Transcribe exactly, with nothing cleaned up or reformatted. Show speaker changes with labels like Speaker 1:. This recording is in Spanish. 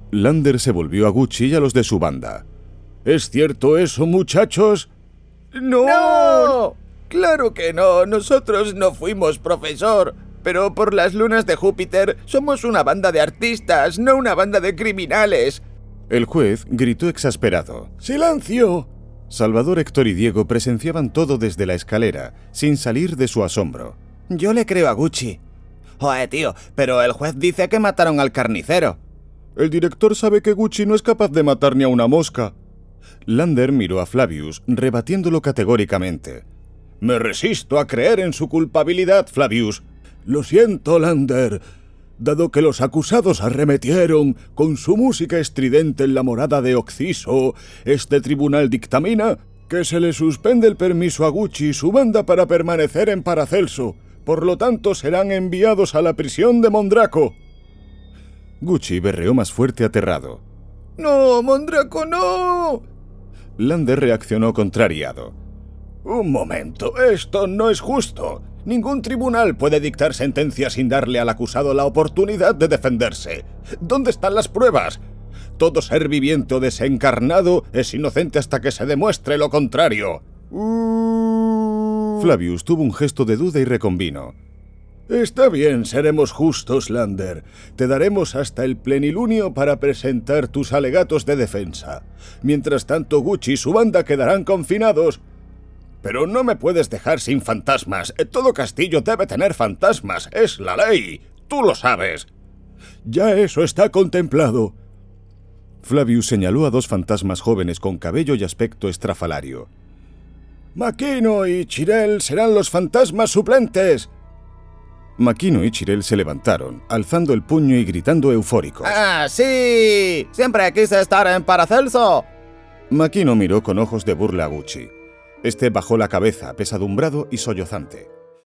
Speaker 1: Lander se volvió a Gucci y a los de su banda. ¿Es cierto eso, muchachos?
Speaker 2: ¡No! ¡No! ¡Claro que no! Nosotros no fuimos, profesor. Pero por las lunas de Júpiter somos una banda de artistas, no una banda de criminales.
Speaker 1: El juez gritó exasperado. ¡Silencio! Salvador, Héctor y Diego presenciaban todo desde la escalera, sin salir de su asombro.
Speaker 2: Yo le creo a Gucci. Joder, tío, pero el juez dice que mataron al carnicero.
Speaker 1: El director sabe que Gucci no es capaz de matar ni a una mosca. Lander miró a Flavius, rebatiéndolo categóricamente. Me resisto a creer en su culpabilidad, Flavius. Lo siento, Lander. Dado que los acusados arremetieron con su música estridente en la morada de Oxiso, este tribunal dictamina que se le suspende el permiso a Gucci y su banda para permanecer en Paracelso. Por lo tanto, serán enviados a la prisión de Mondraco. Gucci berreó más fuerte aterrado.
Speaker 2: ¡No, Mondraco, no!
Speaker 1: Lander reaccionó contrariado. Un momento, esto no es justo. Ningún tribunal puede dictar sentencia sin darle al acusado la oportunidad de defenderse. ¿Dónde están las pruebas? Todo ser viviente o desencarnado es inocente hasta que se demuestre lo contrario. Uh... Flavius tuvo un gesto de duda y reconvino. Está bien, seremos justos, Lander. Te daremos hasta el plenilunio para presentar tus alegatos de defensa. Mientras tanto, Gucci y su banda quedarán confinados. Pero no me puedes dejar sin fantasmas. Todo castillo debe tener fantasmas. Es la ley. Tú lo sabes. Ya eso está contemplado. Flavius señaló a dos fantasmas jóvenes con cabello y aspecto estrafalario. Maquino y Chirel serán los fantasmas suplentes. Maquino y Chirel se levantaron, alzando el puño y gritando eufóricos.
Speaker 2: ¡Ah, sí! ¡Siempre quise estar en Paracelso!
Speaker 1: Maquino miró con ojos de burla a Gucci. Este bajó la cabeza, apesadumbrado y sollozante.